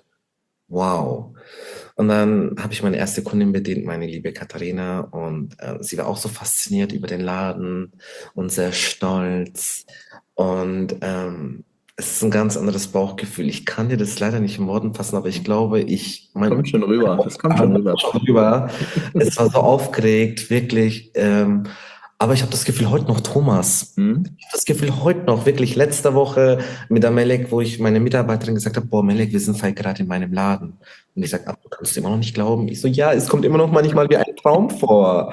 Wow. Und dann habe ich meine erste Kundin bedient, meine liebe Katharina, und äh, sie war auch so fasziniert über den Laden und sehr stolz. Und ähm, es ist ein ganz anderes Bauchgefühl. Ich kann dir das leider nicht in Worten fassen, aber ich glaube, ich, Kommt mein, schon rüber, das kommt schon rüber. schon rüber. Es war so aufgeregt, wirklich. Ähm, aber ich habe das Gefühl heute noch, Thomas. Hm? Ich habe das Gefühl heute noch, wirklich letzte Woche mit der Melek, wo ich meine Mitarbeiterin gesagt habe, boah, Melek, wir sind halt gerade in meinem Laden. Und ich sage, du kannst immer noch nicht glauben. Ich so, ja, es kommt immer noch manchmal wie ein Traum vor.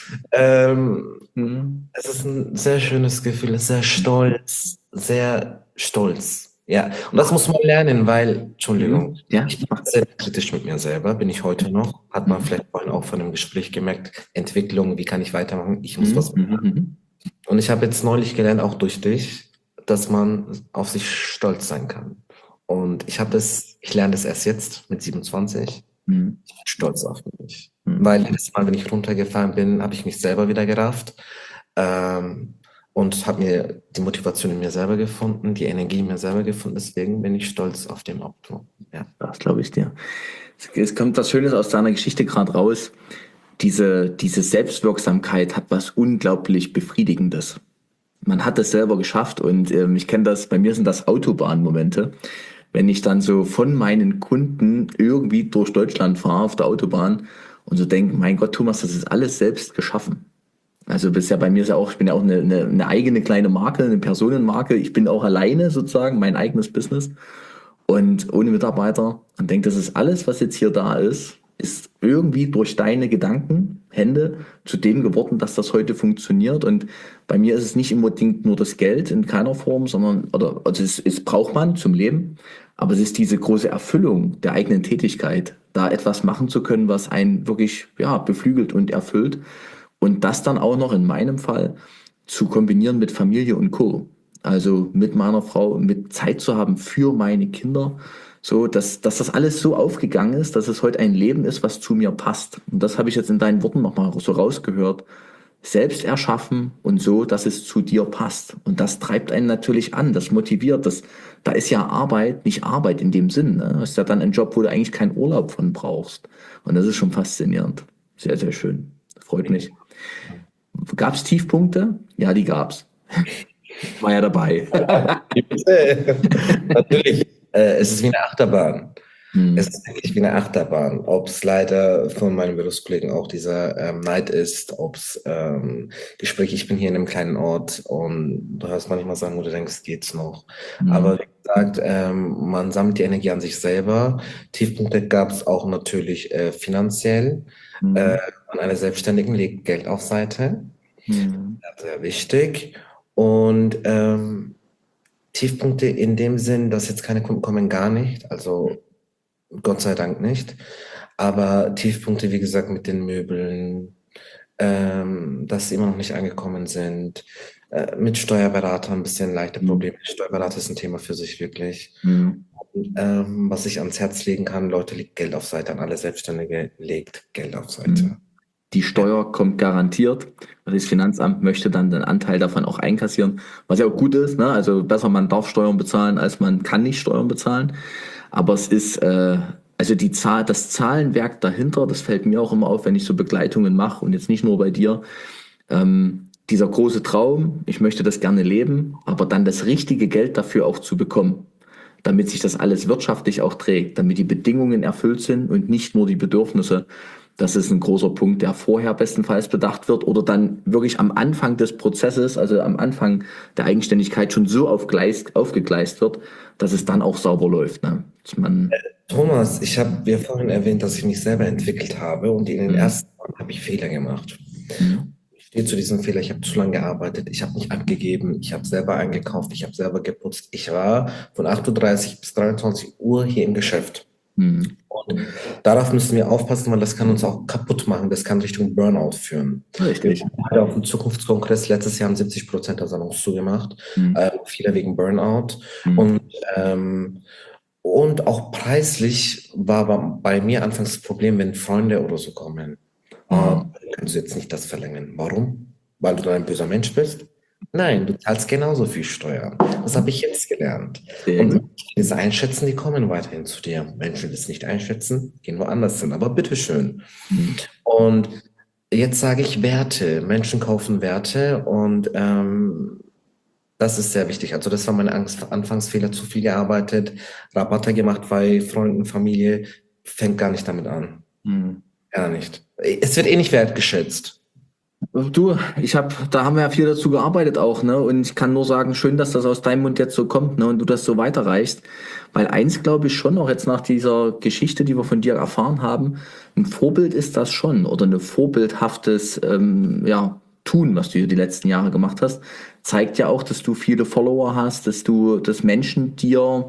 Ähm, Hm? Es ist ein sehr schönes Gefühl, sehr stolz, sehr stolz. Ja, und das muss man lernen, weil, Entschuldigung, Hm? Ja, ich bin mach. sehr kritisch mit mir selber, bin ich heute noch. Hat man Hm? vielleicht vorhin auch von dem Gespräch gemerkt, Entwicklung, wie kann ich weitermachen? Ich muss Hm? was. Hm? Hm? Und ich habe jetzt neulich gelernt, auch durch dich, dass man auf sich stolz sein kann. Und ich habe das, ich lerne das erst jetzt mit siebenundzwanzig. Hm? Ich bin stolz auf mich. Hm? Weil jedes Mal, wenn ich runtergefallen bin, habe ich mich selber wieder gerafft. Ähm, und habe mir die Motivation in mir selber gefunden, die Energie in mir selber gefunden. Deswegen bin ich stolz auf dem Auto. Ja. Das glaube ich dir. Es es kommt was Schönes aus deiner Geschichte gerade raus. Diese, diese Selbstwirksamkeit hat was unglaublich Befriedigendes. Man hat es selber geschafft und ähm, ich kenne das, bei mir sind das Autobahnmomente. Wenn ich dann so von meinen Kunden irgendwie durch Deutschland fahre auf der Autobahn und so denke, mein Gott, Thomas, das ist alles selbst geschaffen. Also bisher bei mir ist ja auch, ich bin ja auch eine, eine, eine eigene kleine Marke, eine Personenmarke. Ich bin auch alleine sozusagen, mein eigenes Business und ohne Mitarbeiter und denke, das ist alles, was jetzt hier da ist, ist irgendwie durch deine Gedanken, Hände zu dem geworden, dass das heute funktioniert. Und bei mir ist es nicht unbedingt nur das Geld in keiner Form, sondern, oder, also es, es braucht man zum Leben, aber es ist diese große Erfüllung der eigenen Tätigkeit, da etwas machen zu können, was einen wirklich, ja, beflügelt und erfüllt. Und das dann auch noch in meinem Fall zu kombinieren mit Familie und Co. Also mit meiner Frau, mit Zeit zu haben für meine Kinder, so dass, dass das alles so aufgegangen ist, dass es heute ein Leben ist, was zu mir passt. Und das habe ich jetzt in deinen Worten nochmal so rausgehört. selbst erschaffen und so, dass es zu dir passt. Und das treibt einen natürlich an, das motiviert. Das, da ist ja Arbeit nicht Arbeit in dem Sinn. Ne? Das ist ja dann ein Job, wo du eigentlich keinen Urlaub von brauchst. Und das ist schon faszinierend. Sehr, sehr schön. Freut mich. Gab es Tiefpunkte? Ja, die gab's. War ja dabei. Natürlich, äh, es ist wie eine Achterbahn. Es Hm. ist wirklich wie eine Achterbahn. Ob es leider von meinen Berufskollegen auch dieser ähm, Neid ist, ob es ähm, Gespräche, ich bin hier in einem kleinen Ort und du hast manchmal Sachen, wo du denkst, geht's noch. Hm. Aber wie gesagt, ähm, man sammelt die Energie an sich selber. Tiefpunkte gab es auch natürlich äh, finanziell. Äh, Hm. an einer Selbstständigen legt Geld auf Seite. Hm. Sehr wichtig. Und ähm, Tiefpunkte in dem Sinn, dass jetzt keine Kunden kommen, gar nicht. Also Gott sei Dank nicht. Aber Tiefpunkte, wie gesagt, mit den Möbeln, ähm, dass sie immer noch nicht angekommen sind. Äh, mit Steuerberater ein bisschen leichte Hm. Probleme. Steuerberater ist ein Thema für sich wirklich. Hm. Und, ähm, was ich ans Herz legen kann, Leute, legt Geld auf Seite. An alle Selbstständige, legt Geld auf Seite. Hm. Die Ja. Steuer kommt garantiert. Das Finanzamt möchte dann den Anteil davon auch einkassieren, was ja auch gut ist. Ne? Also besser, man darf Steuern bezahlen, als man kann nicht Steuern bezahlen. Aber es ist, äh, also die Zahl, das Zahlenwerk dahinter, das fällt mir auch immer auf, wenn ich so Begleitungen mache und jetzt nicht nur bei dir. Ähm, dieser große Traum, ich möchte das gerne leben, aber dann das richtige Geld dafür auch zu bekommen, damit sich das alles wirtschaftlich auch trägt, damit die Bedingungen erfüllt sind und nicht nur die Bedürfnisse. Das ist ein großer Punkt, der vorher bestenfalls bedacht wird oder dann wirklich am Anfang des Prozesses, also am Anfang der Eigenständigkeit schon so aufgleist, aufgegleist wird, dass es dann auch sauber läuft. Ne? Dass man, Thomas, ich habe dir vorhin erwähnt, dass ich mich selber entwickelt habe und in den hm, ersten Jahren habe ich Fehler gemacht. hm, Ich stehe zu diesem Fehler, ich habe zu lange gearbeitet, ich habe nicht abgegeben, ich habe selber eingekauft, ich habe selber geputzt. Ich war von acht Uhr dreißig bis dreiundzwanzig Uhr hier im Geschäft. hm, Und darauf müssen wir aufpassen, weil das kann uns auch kaputt machen, das kann Richtung Burnout führen. Wir richtig. waren gerade auf dem Zukunftskongress, letztes Jahr haben siebzig Prozent der Salons zugemacht, Hm, äh, viele wegen Burnout. hm, Und ähm, und auch preislich war aber bei mir anfangs das Problem, wenn Freunde oder so kommen. Äh, hm, kannst du jetzt nicht das verlängern. Warum? Weil du dann ein böser Mensch bist? Nein, du zahlst genauso viel Steuern. Das habe ich jetzt gelernt. sehr Und gut. Menschen, die es einschätzen, die kommen weiterhin zu dir. Menschen, die es nicht einschätzen, gehen woanders hin. Aber bitteschön. Hm, Und jetzt sage ich Werte. Menschen kaufen Werte und ähm, das ist sehr wichtig. Also das war meine Angst, Anfangsfehler, zu viel gearbeitet, Rabatte gemacht bei Freunden, Familie, fängt gar nicht damit an. hm. Gar nicht. Es wird eh nicht wertgeschätzt. Du, ich habe, da haben wir ja viel dazu gearbeitet auch, ne? Und ich kann nur sagen, schön, dass das aus deinem Mund jetzt so kommt, ne? Und du das so weiterreichst. Weil eins glaube ich schon, auch jetzt nach dieser Geschichte, die wir von dir erfahren haben, ein Vorbild ist das schon oder eine vorbildhaftes, ähm, ja, Tun, was du hier die letzten Jahre gemacht hast, zeigt ja auch, dass du viele Follower hast, dass du, dass Menschen dir,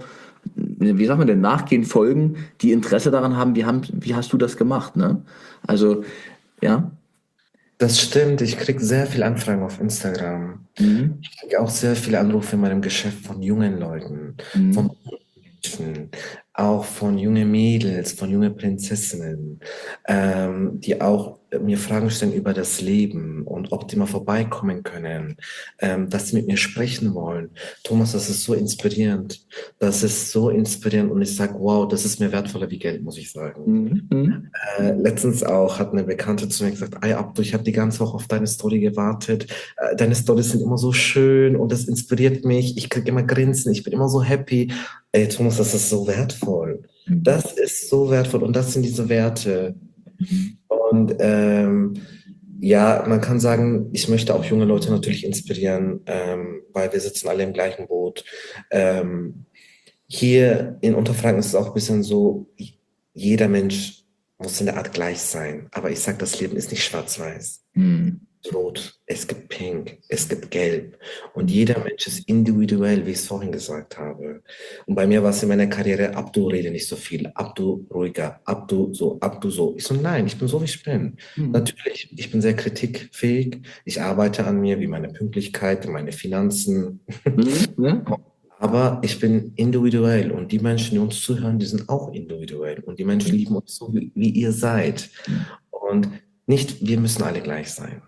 wie sagt man denn, nachgehen, folgen, die Interesse daran haben, wie haben, wie hast du das gemacht, ne? Also, ja. Das stimmt, ich kriege sehr viele Anfragen auf Instagram. Mhm. Ich kriege auch sehr viele Anrufe in meinem Geschäft von jungen Leuten, von Mhm. Menschen, auch von jungen Mädels, von jungen Prinzessinnen, ähm, die auch mir Fragen stellen über das Leben und ob die mal vorbeikommen können, ähm, dass sie mit mir sprechen wollen. Thomas, das ist so inspirierend. Das ist so inspirierend und ich sage, wow, das ist mir wertvoller wie Geld, muss ich sagen. Mhm. Mhm. Äh, letztens auch hat eine Bekannte zu mir gesagt, Ey Abdu, ich habe die ganze Woche auf deine Story gewartet. Äh, deine Stories sind immer so schön und das inspiriert mich. Ich kriege immer Grinsen, ich bin immer so happy. Ey, Thomas, das ist so wertvoll. Mhm. Das ist so wertvoll und das sind diese Werte. Mhm. Und ähm, ja, man kann sagen, ich möchte auch junge Leute natürlich inspirieren, ähm, weil wir sitzen alle im gleichen Boot. Ähm, hier in Unterfranken ist es auch ein bisschen so, jeder Mensch muss in der Art gleich sein. Aber ich sage, das Leben ist nicht schwarz-weiß. Mhm. Rot, es gibt Pink, es gibt Gelb. Und jeder Mensch ist individuell, wie ich es vorhin gesagt habe. Und bei mir war es in meiner Karriere, Abdu, rede nicht so viel, Abdu, ruhiger, Abdu, so, Abdu, so. Ich so, nein, ich bin so, wie ich bin. Mhm. Natürlich, ich bin sehr kritikfähig. Ich arbeite an mir, wie meine Pünktlichkeit, meine Finanzen. Mhm. Ja. Aber ich bin individuell und die Menschen, die uns zuhören, die sind auch individuell. Und die Menschen lieben uns so, wie, wie ihr seid. Und nicht, wir müssen alle gleich sein.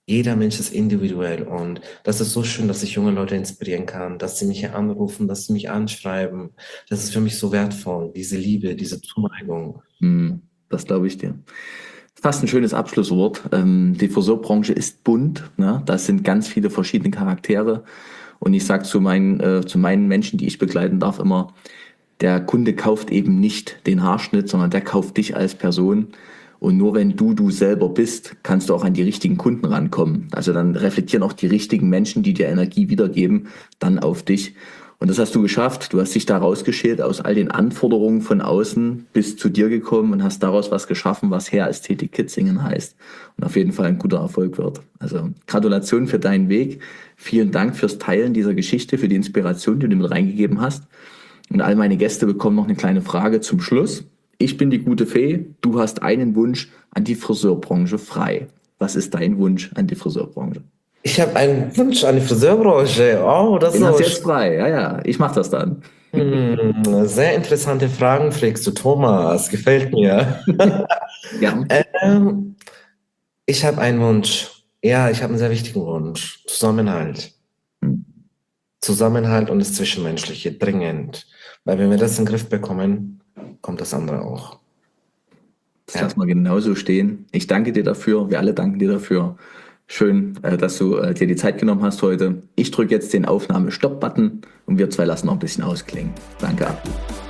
Jeder Mensch ist individuell und das ist so schön, dass ich junge Leute inspirieren kann, dass sie mich hier anrufen, dass sie mich anschreiben. Das ist für mich so wertvoll, diese Liebe, diese Zuneigung. Hm, das glaube ich dir. Fast ein schönes Abschlusswort. Ähm, die Friseurbranche ist bunt, ne? Da sind ganz viele verschiedene Charaktere. Und ich sage zu meinen, äh, zu meinen Menschen, die ich begleiten darf, immer, der Kunde kauft eben nicht den Haarschnitt, sondern der kauft dich als Person. Und nur wenn du du selber bist, kannst du auch an die richtigen Kunden rankommen. Also dann reflektieren auch die richtigen Menschen, die dir Energie wiedergeben, dann auf dich. Und das hast du geschafft. Du hast dich da rausgeschält aus all den Anforderungen von außen, bist zu dir gekommen und hast daraus was geschaffen, was Hair Ästhetik Kitzingen heißt. Und auf jeden Fall ein guter Erfolg wird. Also Gratulation für deinen Weg. Vielen Dank fürs Teilen dieser Geschichte, für die Inspiration, die du mit reingegeben hast. Und all meine Gäste bekommen noch eine kleine Frage zum Schluss. Ich bin die gute Fee, du hast einen Wunsch an die Friseurbranche frei. Was ist dein Wunsch an die Friseurbranche? Ich habe einen Wunsch an die Friseurbranche. Oh, das ist Den hast aber du jetzt frei, ja, ja, ich mach das dann. hm, sehr interessante Fragen fragst du, Thomas. Gefällt mir. Ja. Ähm, ich habe einen Wunsch. Ja, ich habe einen sehr wichtigen Wunsch. Zusammenhalt. Zusammenhalt und das Zwischenmenschliche, dringend. Weil wenn wir das in den Griff bekommen, kommt das andere auch. Das Ja. lassen wir genauso stehen. Ich danke dir dafür, wir alle danken dir dafür. Schön, äh, dass du äh, dir die Zeit genommen hast heute. Ich drücke jetzt den Aufnahme-Stopp-Button und wir zwei lassen noch ein bisschen ausklingen. Danke, Abdu.